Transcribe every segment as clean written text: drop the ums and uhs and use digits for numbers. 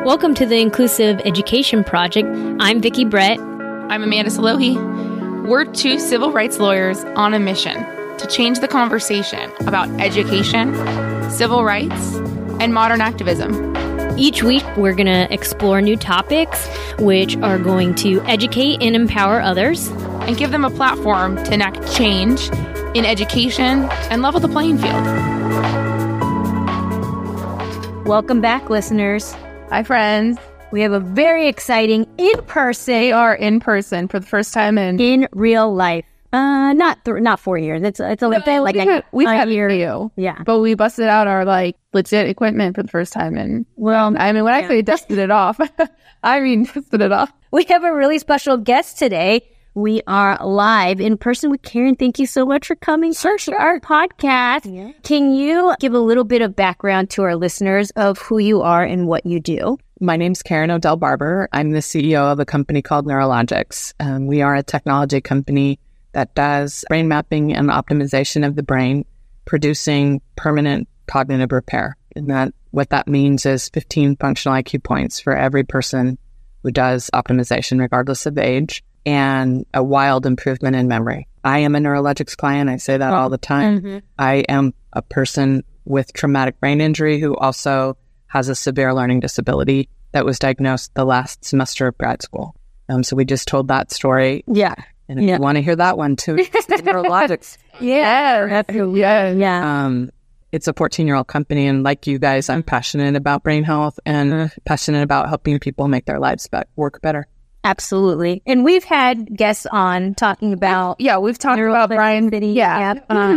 Welcome to the Inclusive Education Project. I'm Vicki Brett. I'm Amanda Salohi. We're two civil rights lawyers on a mission to change the conversation about education, civil rights, and modern activism. Each week, we're going to explore new topics which are going to educate and empower others and give them a platform to enact change in education and level the playing field. Welcome back, listeners. Hi, friends. We have a very exciting in-person. They are in person for the first time in real life. Not 4 years. It's a we've had a year. Yeah, but we busted out our legit equipment for the first time. And when I say dusted it off, I mean dusted it off. We have a really special guest today. We are live in person with Karen. Thank you so much for coming to our podcast. Yeah. Can you give a little bit of background to our listeners of who you are and what you do? My name's Karen O'Dell Barber. I'm the CEO of a company called Neurologics. We are a technology company that does brain mapping and optimization of the brain, producing permanent cognitive repair. And what that means is 15 functional IQ points for every person who does optimization, regardless of age, and a wild improvement in memory. I am a Neurologics client. I say that all the time. Mm-hmm. I am a person with traumatic brain injury who also has a severe learning disability that was diagnosed the last semester of grad school. So we just told that story. Yeah. And if you want to hear that one too, it's Neurologics. Yeah. It's a 14-year-old company. And like you guys, I'm passionate about brain health and passionate about helping people make their lives work better. Absolutely. And we've had guests on talking about... Yeah, we've talked about Brian. Yeah.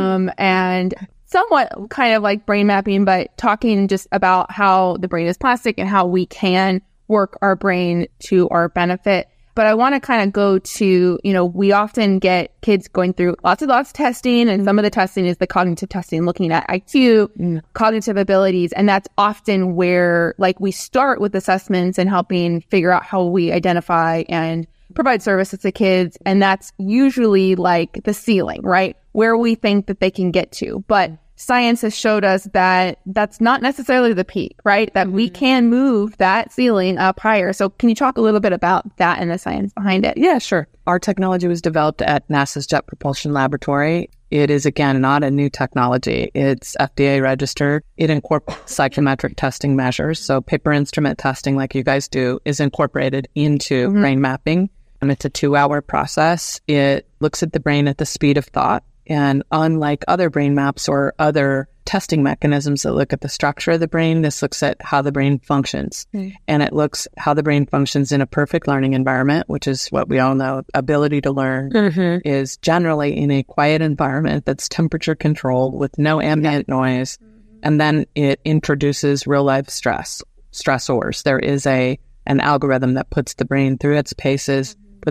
And somewhat kind of like brain mapping, but talking just about how the brain is plastic and how we can work our brain to our benefit. But I want to kind of go to, we often get kids going through lots of testing, and some of the testing is the cognitive testing, looking at IQ, cognitive abilities. And that's often where we start with assessments and helping figure out how we identify and provide services to kids. And that's usually the ceiling, right? Where we think that they can get to. But science has showed us that that's not necessarily the peak, right? That we can move that ceiling up higher. So can you talk a little bit about that and the science behind it? Yeah, sure. Our technology was developed at NASA's Jet Propulsion Laboratory. It is, again, not a new technology. It's FDA registered. It incorporates psychometric testing measures. So paper instrument testing, like you guys do, is incorporated into brain mapping. And it's a 2-hour process. It looks at the brain at the speed of thought. And unlike other brain maps or other testing mechanisms that look at the structure of the brain, this looks at how the brain functions. And it looks how the brain functions in a perfect learning environment, which is what we all know. Ability to learn is generally in a quiet environment that's temperature controlled with no ambient noise. And then it introduces real life stressors. There is an algorithm that puts the brain through its paces,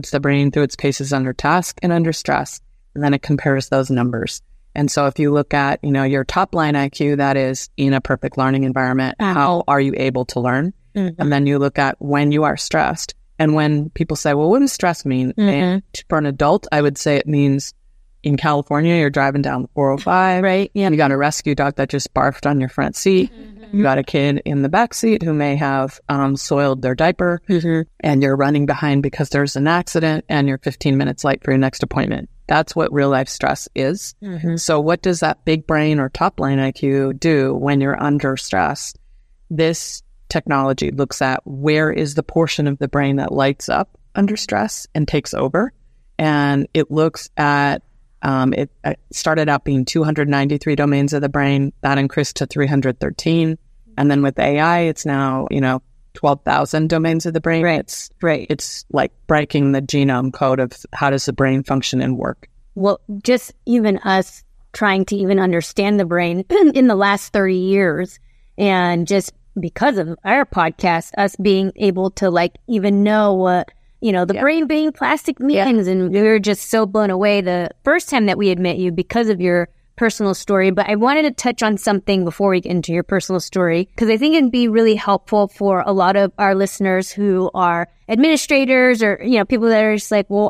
under task and under stress. And then it compares those numbers. And so if you look at, your top line IQ, that is in a perfect learning environment, how are you able to learn? And then you look at when you are stressed. And when people say, well, what does stress mean? And for an adult, I would say it means in California, you're driving down the 405. Right. Yeah. You got a rescue dog that just barfed on your front seat. You got a kid in the back seat who may have soiled their diaper. And you're running behind because there's an accident and you're 15 minutes late for your next appointment. That's what real life stress is. So what does that big brain or top line IQ do when you're under stress? This technology looks at where is the portion of the brain that lights up under stress and takes over. And it looks at, it started out being 293 domains of the brain. That increased to 313. And then with AI, it's now, 12,000 domains of the brain. Right. It's like breaking the genome code of how does the brain function and work. Well, just even us trying to even understand the brain in the last 30 years, and just because of our podcast, us being able to even know what, the brain being plastic means. And we were just so blown away the first time that we had met you because of your personal story. But I wanted to touch on something before we get into your personal story, because I think it'd be really helpful for a lot of our listeners who are administrators or, people that are just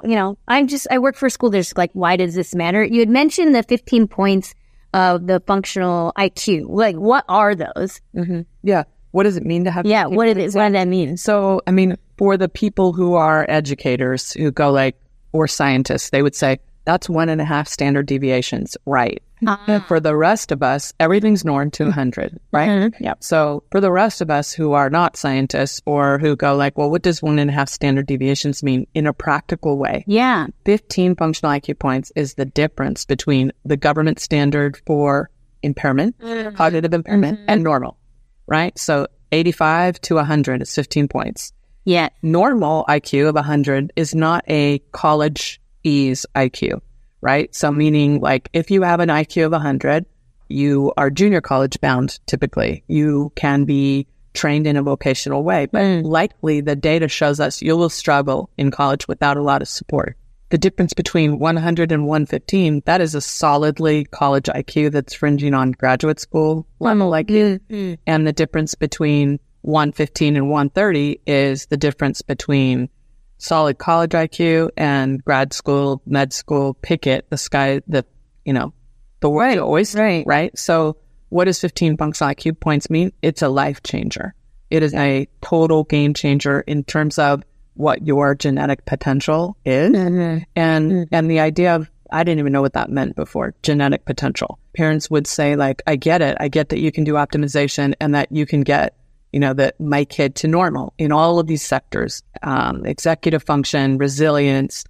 I work for a school district. Why does this matter? You had mentioned the 15 points of the functional IQ. What are those? Yeah. what does it mean to have? Yeah, what does that mean? So, I mean, for the people who are educators who go like, or scientists, they would say, that's 1.5 standard deviations, right? And for the rest of us, everything's normed to 100, right? Mm-hmm. Yep. So for the rest of us who are not scientists or who go like, well, what does 1.5 standard deviations mean in a practical way? Yeah. 15 functional IQ points is the difference between the government standard for impairment, cognitive impairment, and normal, right? So 85 to 100 is 15 points. Yeah. Normal IQ of 100 is not a college ease IQ, right? So meaning like if you have an IQ of 100, you are junior college bound typically. You can be trained in a vocational way, but likely the data shows us you will struggle in college without a lot of support. The difference between 100 and 115, that is a solidly college IQ that's fringing on graduate school level IQ. And the difference between 115 and 130 is the difference between solid college IQ and grad school, med school, pick it, the sky, the world oyster, right? So what does 15 functional IQ points mean? It's a life changer. It is a total game changer in terms of what your genetic potential is. And the idea of, I didn't even know what that meant before, genetic potential. Parents would say like, I get it. I get that you can do optimization and that you can get that my kid to normal in all of these sectors, executive function, resilience,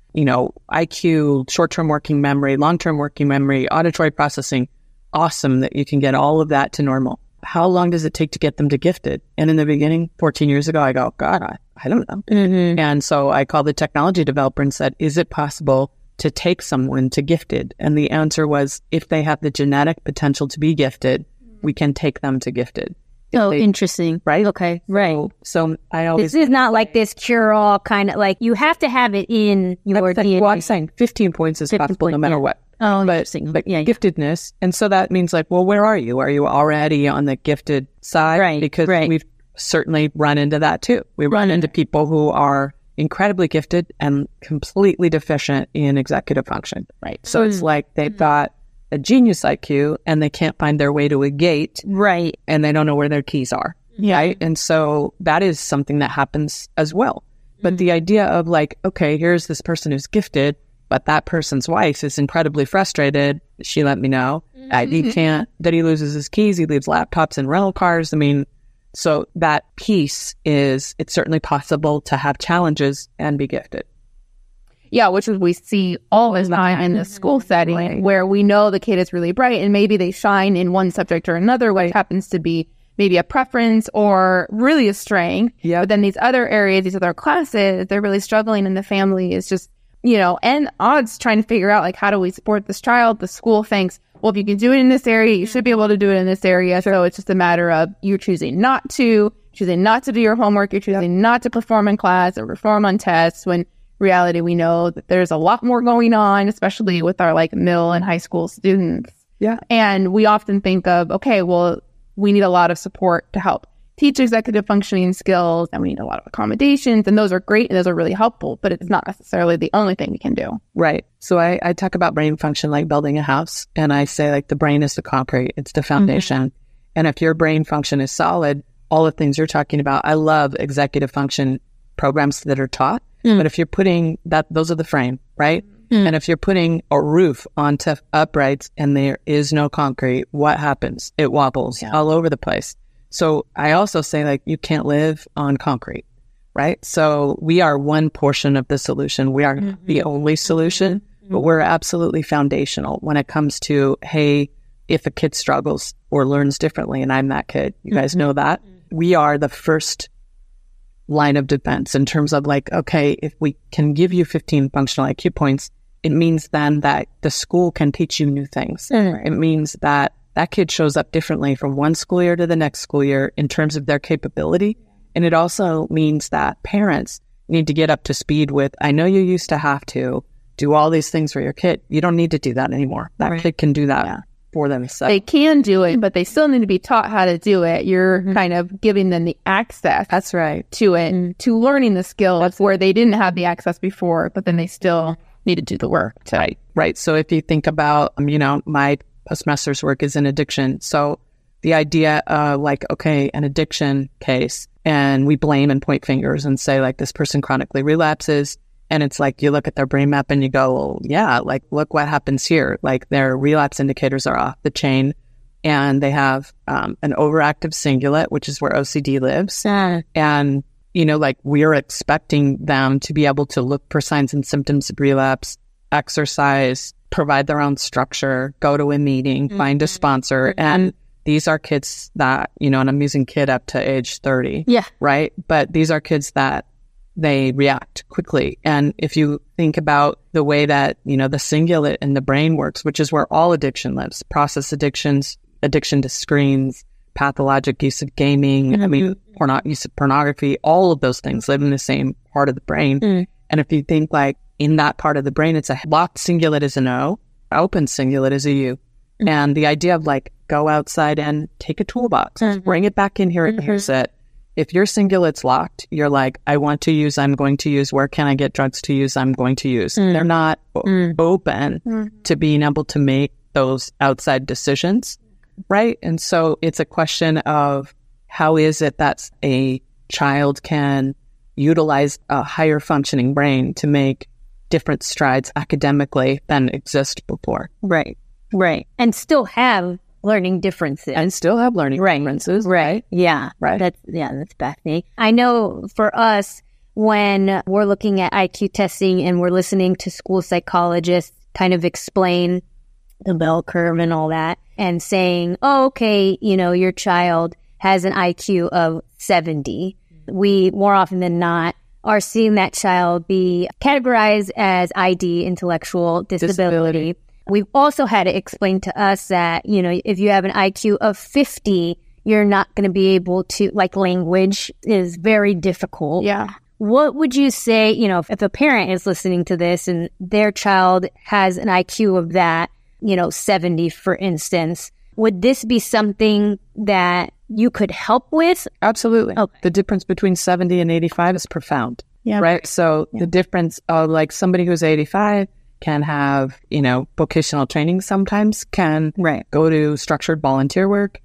IQ, short-term working memory, long-term working memory, auditory processing. Awesome that you can get all of that to normal. How long does it take to get them to gifted? And in the beginning, 14 years ago, I go, God, I don't know. And so I called the technology developer and said, is it possible to take someone to gifted? And the answer was, if they have the genetic potential to be gifted, we can take them to gifted. Oh, interesting. Right? Okay, right. So I always... This is not like this cure-all kind of, like, you have to have it in your DNA. Well, I'm saying 15 points is possible no matter what. Oh, interesting. But giftedness. And so that means like, well, where are you? Are you already on the gifted side? Right. Because we've certainly run into that too. We run into people who are incredibly gifted and completely deficient in executive function. Right. So it's like they've got a genius IQ and they can't find their way to a gate. Right. And they don't know where their keys are. Yeah. Right. And so that is something that happens as well. But the idea of like, okay, here's this person who's gifted, but that person's wife is incredibly frustrated. She let me know. He can't, that he loses his keys. He leaves laptops in rental cars. I mean, so that piece is, it's certainly possible to have challenges and be gifted. Yeah, which is we see all the time in the school setting where we know the kid is really bright and maybe they shine in one subject or another, which happens to be maybe a preference or really a strength. Yeah. But then these other areas, these other classes, they're really struggling and the family is just, and odds trying to figure out like, how do we support this child? The school thinks, well, if you can do it in this area, you should be able to do it in this area. So it's just a matter of you choosing not to do your homework, you're choosing not to perform in class or perform on tests, when reality, we know that there's a lot more going on, especially with our like middle and high school students. Yeah. And we often think of, okay, well, we need a lot of support to help teach executive functioning skills, and we need a lot of accommodations, and those are great and those are really helpful, but it's not necessarily the only thing we can do. Right. So I talk about brain function like building a house, and I say like the brain is the concrete, it's the foundation. And if your brain function is solid, all the things you're talking about, I love executive function programs that are taught. But if you're putting that, those are the frame, right? And if you're putting a roof onto uprights and there is no concrete, what happens? It wobbles all over the place. So I also say like, you can't live on concrete, right? So we are one portion of the solution. We are the only solution, but we're absolutely foundational when it comes to, hey, if a kid struggles or learns differently, and I'm that kid, you guys know that, we are the first line of defense in terms of like, okay, if we can give you 15 functional IQ points, it means then that the school can teach you new things. It means that that kid shows up differently from one school year to the next school year in terms of their capability. And it also means that parents need to get up to speed with, I know you used to have to do all these things for your kid. You don't need to do that anymore. That kid can do that for themselves. They can do it, but they still need to be taught how to do it. You're kind of giving them the access. That's right. To it, to learning the skills where they didn't have the access before, but then they still need to do the work. Right. So if you think about, my postmaster's work is in addiction. So the idea of like, okay, an addiction case, and we blame and point fingers and say like this person chronically relapses. And it's like, you look at their brain map and you go, well, yeah, like, look what happens here. Like their relapse indicators are off the chain, and they have an overactive cingulate, which is where OCD lives. And, you know, like we're expecting them to be able to look for signs and symptoms of relapse, exercise, provide their own structure, go to a meeting, find a sponsor. And these are kids that, you know, and I'm using kid up to age 30. Yeah. Right. But these are kids that they react quickly. And if you think about the way that, you know, the cingulate in the brain works, which is where all addiction lives, process addictions, addiction to screens, pathologic use of gaming, I mean, use of pornography, all of those things live in the same part of the brain. And if you think like in that part of the brain, it's a locked cingulate is an O, open cingulate is a U. And the idea of like, go outside and take a toolbox, bring it back in here and here's it. If your cingulate's locked, you're like, I want to use, I'm going to use, where can I get drugs to use, I'm going to use. They're not open to being able to make those outside decisions, right? And so it's a question of how is it that a child can utilize a higher functioning brain to make different strides academically than exist before. Right. And still have learning differences. Differences. Right. Yeah. Right. That's fascinating. I know for us, when we're looking at IQ testing and we're listening to school psychologists kind of explain the bell curve and all that and saying, oh, okay, you know, your child has an IQ of 70. We more often than not are seeing that child be categorized as ID, intellectual disability. We've also had it explained to us that, you know, if you have an IQ of 50, you're not going to be able to, like, language is very difficult. Yeah. What would you say, you know, if a parent is listening to this and their child has an IQ of that, you know, 70, for instance, would this be something that you could help with? Absolutely. Okay. The difference between 70 and 85 is profound. Yeah. Right. So the difference of like somebody who's 85 can have, you know, vocational training sometimes, can go to structured volunteer work,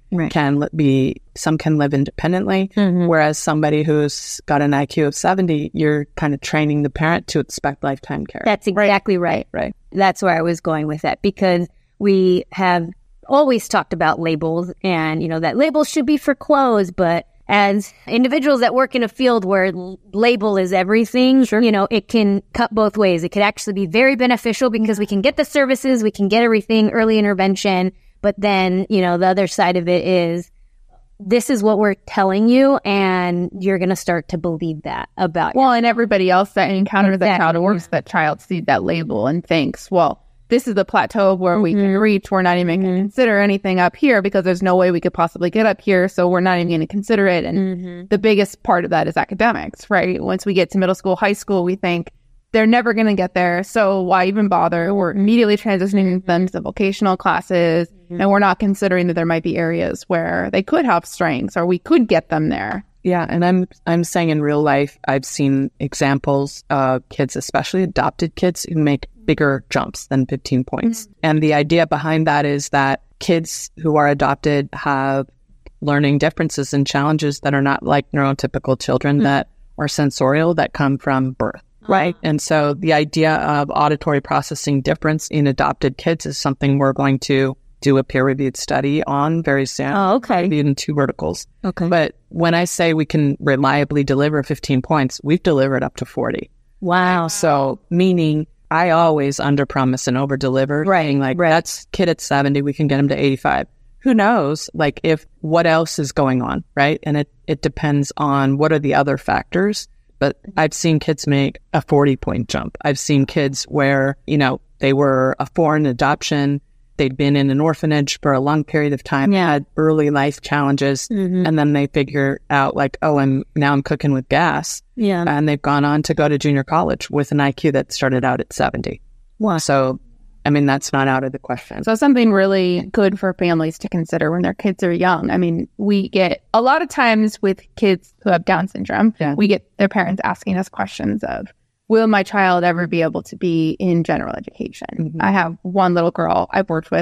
some can live independently, whereas somebody who's got an IQ of 70, you're kind of training the parent to expect lifetime care. That's exactly right. Right. That's where I was going with that, because we have always talked about labels and, you know, that labels should be for clothes, but as individuals that work in a field where label is everything, you know, it can cut both ways. It could actually be very beneficial because we can get the services, we can get everything, early intervention. But then, you know, the other side of it is, this is what we're telling you, and you're going to start to believe that about Well, and everybody else that encounters that child or works that child sees that label and thinks, well, this is the plateau where we can reach. We're not even going to consider anything up here because there's no way we could possibly get up here. So we're not even going to consider it. And the biggest part of that is academics, right? Once we get to middle school, high school, we think they're never going to get there. So why even bother? We're immediately transitioning them to vocational classes. And we're not considering that there might be areas where they could have strengths or we could get them there. Yeah, and I'm saying in real life, I've seen examples of kids, especially adopted kids, who make bigger jumps than 15 points. And the idea behind that is that kids who are adopted have learning differences and challenges that are not like neurotypical children that are sensorial, that come from birth. Right. And so the idea of auditory processing difference in adopted kids is something we're going to do a peer-reviewed study on very soon. Oh, okay. In 2 verticals. Okay. But when I say we can reliably deliver 15 points, we've delivered up to 40. Wow. So meaning I always under-promise and over-deliver. Right. Like, that's kid at 70, we can get him to 85. Who knows, like, if what else is going on, right? And it depends on what are the other factors. But I've seen kids make a 40-point jump. I've seen kids where, you know, they were a foreign adoption, they'd been in an orphanage for a long period of time, had early life challenges, and then they figure out like, oh, I'm cooking with gas. Yeah. And they've gone on to go to junior college with an IQ that started out at 70. Wow. So, I mean, that's not out of the question. So something really good for families to consider when their kids are young. I mean, we get a lot of times with kids who have Down syndrome, we get their parents asking us questions of, will my child ever be able to be in general education? I have one little girl I've worked with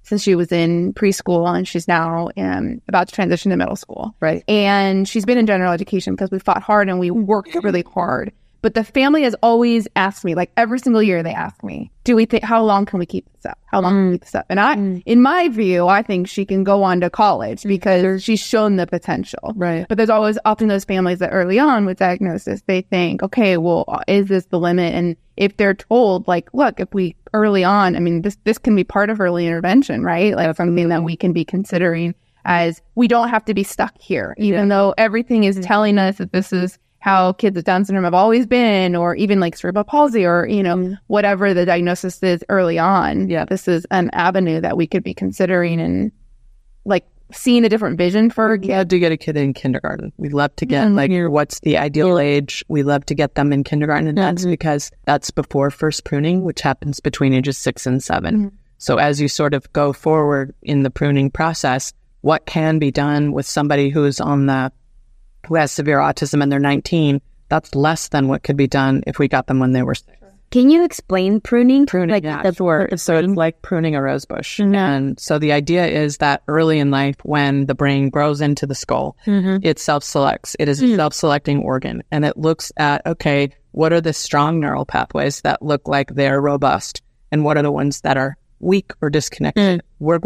since she was in preschool, and she's now about to transition to middle school. Right. And she's been in general education because we fought hard and we worked really hard. But the family has always asked me, like every single year they ask me, how long can we keep this up? How long can we keep this up? And in my view, I think she can go on to college because she's shown the potential. Right. But there's always often those families that early on with diagnosis, they think, okay, well, is this the limit? And if they're told, like, look, if we early on, I mean, this can be part of early intervention, right? Like something that we can be considering as we don't have to be stuck here, even though everything is telling us that this is how kids with Down syndrome have always been, or even like cerebral palsy, or, whatever the diagnosis is early on. Yeah. This is an avenue that we could be considering and like seeing a different vision for. We love to get a kid in kindergarten. We love to get what's the ideal age. We love to get them in kindergarten. And that's because that's before first pruning, which happens between ages 6 and 7. So as you sort of go forward in the pruning process, what can be done with somebody who has severe autism and they're 19, that's less than what could be done if we got them when they were 6. Can you explain pruning? Pruning, sure. So it's like pruning a rose bush. And so the idea is that early in life, when the brain grows into the skull, it self-selects. It is a self-selecting organ. And it looks at, okay, what are the strong neural pathways that look like they're robust? And what are the ones that are weak or disconnected?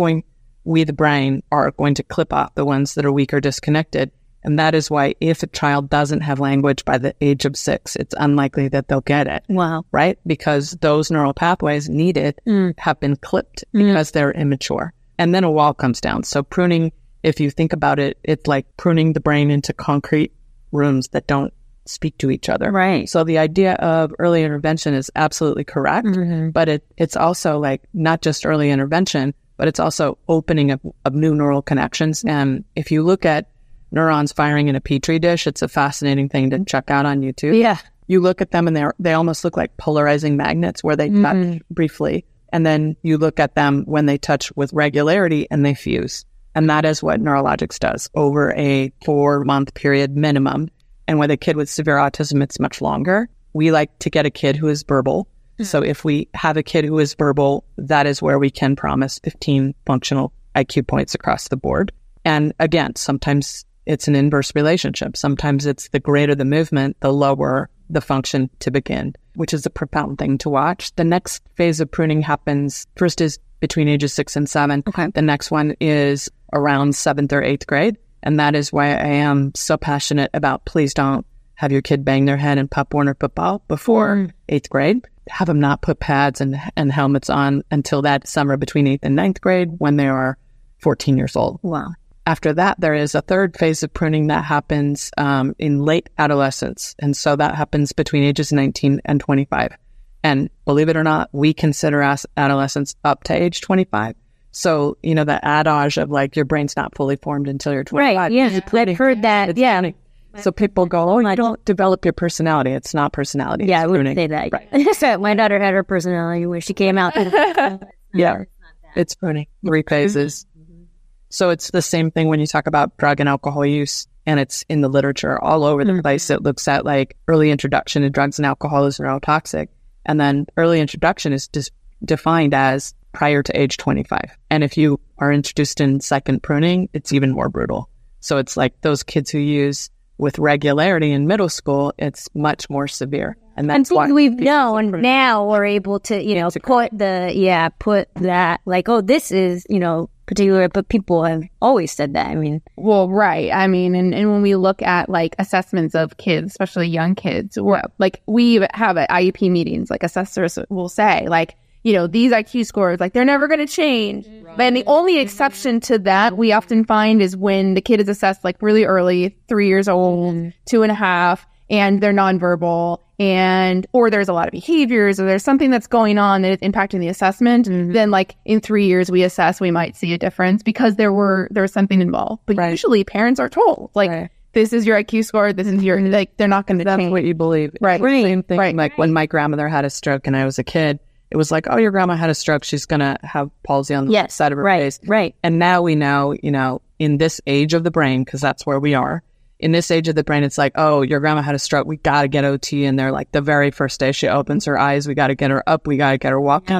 We, the brain, are going to clip off the ones that are weak or disconnected. And that is why if a child doesn't have language by the age of 6, it's unlikely that they'll get it. Wow. Right? Because those neural pathways needed have been clipped because they're immature. And then a wall comes down. So pruning, if you think about it, it's like pruning the brain into concrete rooms that don't speak to each other. Right. So the idea of early intervention is absolutely correct. But it's also like not just early intervention, but it's also opening of new neural connections. And if you look at neurons firing in a petri dish, it's a fascinating thing to check out on YouTube. Yeah. You look at them and they almost look like polarizing magnets where they touch briefly. And then you look at them when they touch with regularity and they fuse. And that is what Neurologics does over a 4-month period minimum. And with a kid with severe autism, it's much longer. We like to get a kid who is verbal. So if we have a kid who is verbal, that is where we can promise 15 functional IQ points across the board. And again, sometimes it's an inverse relationship. Sometimes it's the greater the movement, the lower the function to begin, which is a profound thing to watch. The next phase of pruning happens, first is between ages 6 and 7. Okay. The next one is around 7th or 8th grade. And that is why I am so passionate about please don't have your kid bang their head in Pop Warner football before 8th grade. Have them not put pads and helmets on until that summer between 8th and 9th grade when they are 14 years old. Wow. After that, there is a third phase of pruning that happens in late adolescence. And so that happens between ages 19 and 25. And believe it or not, we consider adolescence up to age 25. So, the adage of like, your brain's not fully formed until you're 25. Right, yeah. I've heard that, Funny. So people go, oh, you don't develop your personality. It's not personality. Yeah, I would pruning. say that. Right. So my daughter had her personality when she came out. Yeah, it's pruning. 3 phases. So it's the same thing when you talk about drug and alcohol use, and it's in the literature all over the place. It looks at like early introduction to drugs and alcohol is neurotoxic. And then early introduction is defined as prior to age 25. And if you are introduced in second pruning, it's even more brutal. So it's like those kids who use with regularity in middle school, it's much more severe. And that's why we've known now we're able to, put that like, oh, this is, particular, but people have always said that. I mean, well, right. I mean, and when we look at like assessments of kids, especially young kids, like we have at IEP meetings, like assessors will say like, these IQ scores, like they're never going to change. Right. And the only exception to that we often find is when the kid is assessed like really early, 3 years old, 2.5, and they're nonverbal, or there's a lot of behaviors, or there's something that's going on that is impacting the assessment. Then like in 3 years we assess, we might see a difference because there was something involved. But usually parents are told like, this is your IQ score, this is your, like, they're not going to change. That's what you believe. Right. Same thing. Like when my grandmother had a stroke and I was a kid, it was like, oh, your grandma had a stroke. She's going to have palsy on the side of her face. Right. And now we know, in this age of the brain, because that's where we are, in this age of the brain, it's like, oh, your grandma had a stroke. We got to get OT in there. Like the very first day she opens her eyes, we got to get her up. We got to get her walking.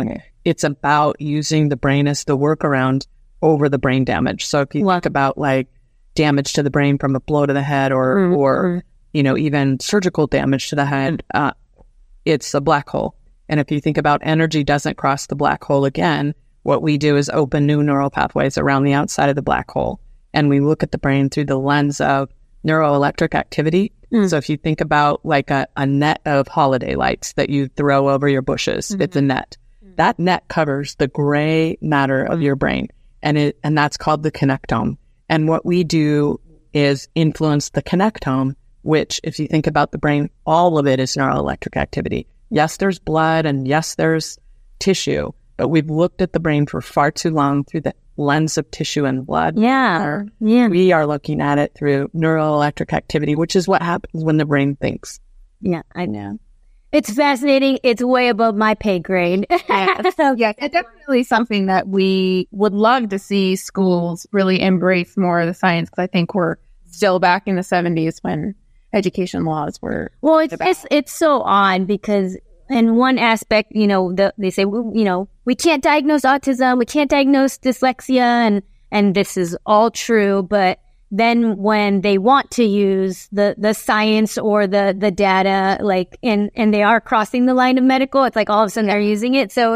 it's about using the brain as the workaround over the brain damage. So if you think about like damage to the brain from a blow to the head or you know, even surgical damage to the head, it's a black hole. And if you think about energy doesn't cross the black hole again, what we do is open new neural pathways around the outside of the black hole. And we look at the brain through the lens of neuroelectric activity. So if you think about like a net of holiday lights that you throw over your bushes, it's a net. That net covers the gray matter of your brain. And that's called the connectome. And what we do is influence the connectome, which if you think about the brain, all of it is neuroelectric activity. Yes, there's blood and yes, there's tissue, but we've looked at the brain for far too long through the lens of tissue and blood. We are looking at it through neuroelectric activity, which is what happens when the brain thinks. Yeah, I know. It's fascinating. It's way above my pay grade. So, yeah, it's definitely something that we would love to see schools really embrace more of the science, because I think we're still back in the 70s when education laws were. Well, it's so odd because in one aspect, you know, they say, you know, we can't diagnose autism, we can't diagnose dyslexia, and this is all true. But then when they want to use the science or the data, like, and they are crossing the line of medical, it's like all of a sudden they're using it. So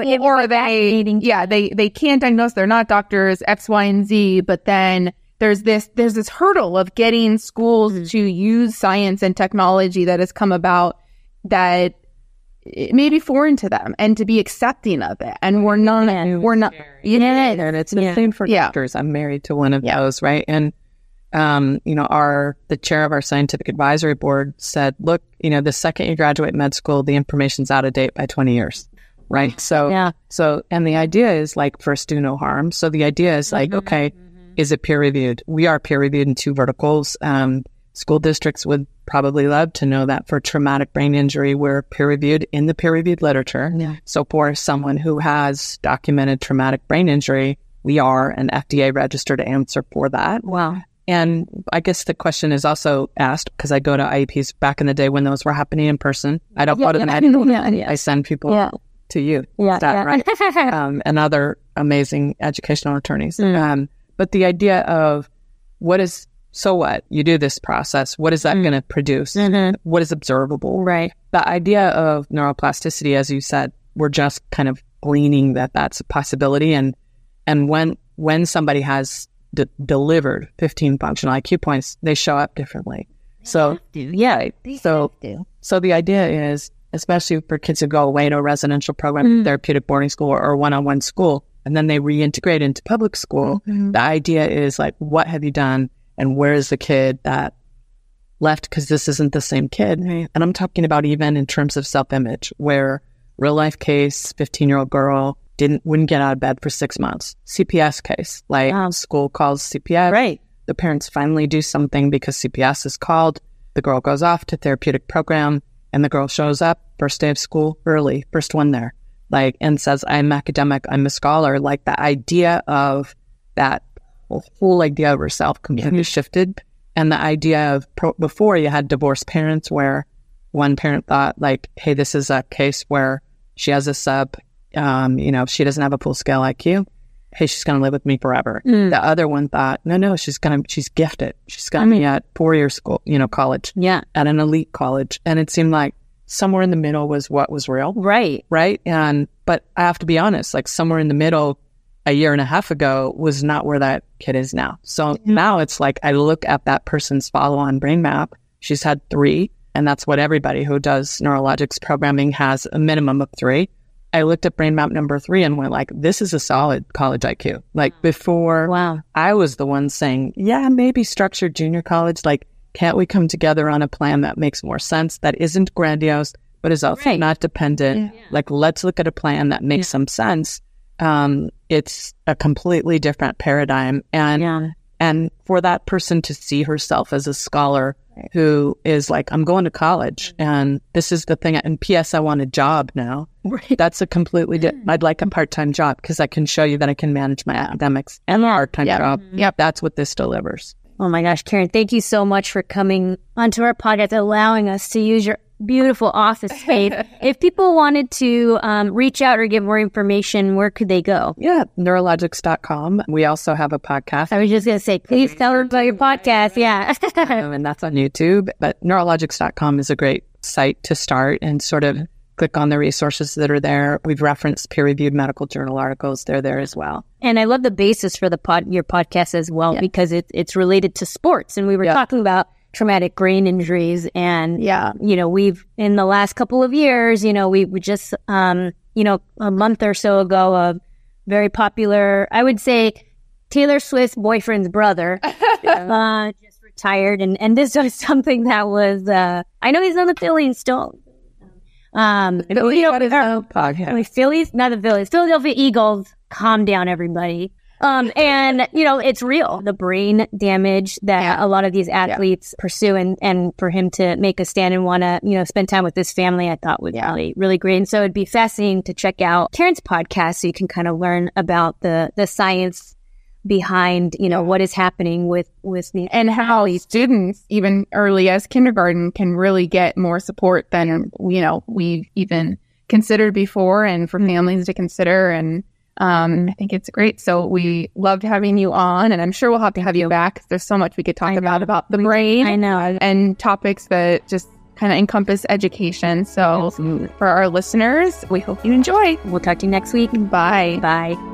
they can't diagnose, they're not doctors, X, Y, and Z, but then there's this hurdle of getting schools to use science and technology that has come about that it may be foreign to them, and to be accepting of it. And we're not. And it's the same for doctors. I'm married to one of those, right? And you know, the chair of our scientific advisory board said, look, you know, the second you graduate med school, the information's out of date by 20 years. Right. So, and the idea is like, first do no harm. So the idea is like, okay, is it peer reviewed? We are peer reviewed in 2 verticals. School districts would probably love to know that for traumatic brain injury, we're peer reviewed in the peer reviewed literature. Yeah. So for someone who has documented traumatic brain injury, we are an FDA registered answer for that. Wow. And I guess the question is also asked, because I go to IEPs back in the day when those were happening in person. I don't go to them. I send people to you. Right? And other amazing educational attorneys. But the idea of so what? You do this process. What is that going to produce? What is observable? Right. The idea of neuroplasticity, as you said, we're just kind of gleaning that that's a possibility. And when somebody has delivered 15 functional IQ points, they show up differently. So the idea is, especially for kids who go away to a residential program, therapeutic boarding school or one-on-one school, and then they reintegrate into public school, the idea is like, what have you done? And where is the kid that left? Because this isn't the same kid. And I'm talking about even in terms of self-image, where real life case, 15-year-old girl wouldn't get out of bed for 6 months. CPS case, like school calls CPS. Right. The parents finally do something because CPS is called. The girl goes off to therapeutic program, and the girl shows up first day of school early, first one there, like, and says, I'm academic, I'm a scholar. Like the idea of that whole idea of herself completely shifted. And the idea of before you had divorced parents where one parent thought like, hey, this is a case where she has a sub, you know, she doesn't have a full scale IQ. Hey, she's going to live with me forever. The other one thought, no, she's gifted. She's going to be at 4-year school, you know, college. Yeah. At an elite college. And it seemed like somewhere in the middle was what was real. Right. Right. But I have to be honest, like somewhere in the middle, a year and a half ago was not where that kid is now. So now it's like I look at that person's follow-on brain map. She's had 3, and that's what everybody who does neurologics programming has, a minimum of 3. I looked at brain map number 3 and went like, this is a solid college IQ. Like before, I was the one saying, yeah, maybe structured junior college. Like, can't we come together on a plan that makes more sense, that isn't grandiose, but is also not dependent? Like, let's look at a plan that makes some sense. It's a completely different paradigm. And for that person to see herself as a scholar who is like, I'm going to college and this is the thing. And P.S. I want a job now. Right. That's a completely I'd like a part-time job because I can show you that I can manage my academics and a part-time job. That's what this delivers. Oh my gosh, Karen, thank you so much for coming onto our podcast, allowing us to use beautiful office space. If people wanted to reach out or get more information, where could they go? Yeah, Neurologics.com. We also have a podcast. I was just going to say, please tell her about your podcast. Yeah. And that's on YouTube. But Neurologics.com is a great site to start and sort of click on the resources that are there. We've referenced peer-reviewed medical journal articles. They're there as well. And I love the basis for your podcast as well, because it's related to sports. And we were talking about traumatic brain injuries. And, we've, in the last couple of years, we just, a month or so ago, a very popular, I would say, Taylor Swift's boyfriend's brother just retired. And this was something that was, I know he's on the Phillies still. Philadelphia Eagles. Calm down, everybody. And it's real. The brain damage that a lot of these athletes pursue, and for him to make a stand and want to, spend time with his family, I thought was really, really great. And so it'd be fascinating to check out Karen's podcast so you can kind of learn about the science behind, what is happening with the, and how students, even early as kindergarten, can really get more support than, we've even considered before, and for families to consider. And I think it's great. So we loved having you on, and I'm sure we'll have to have you back. There's so much we could talk about the brain. I know. And topics that just kind of encompass education. So for our listeners, we hope you enjoy. We'll talk to you next week. Bye. Bye.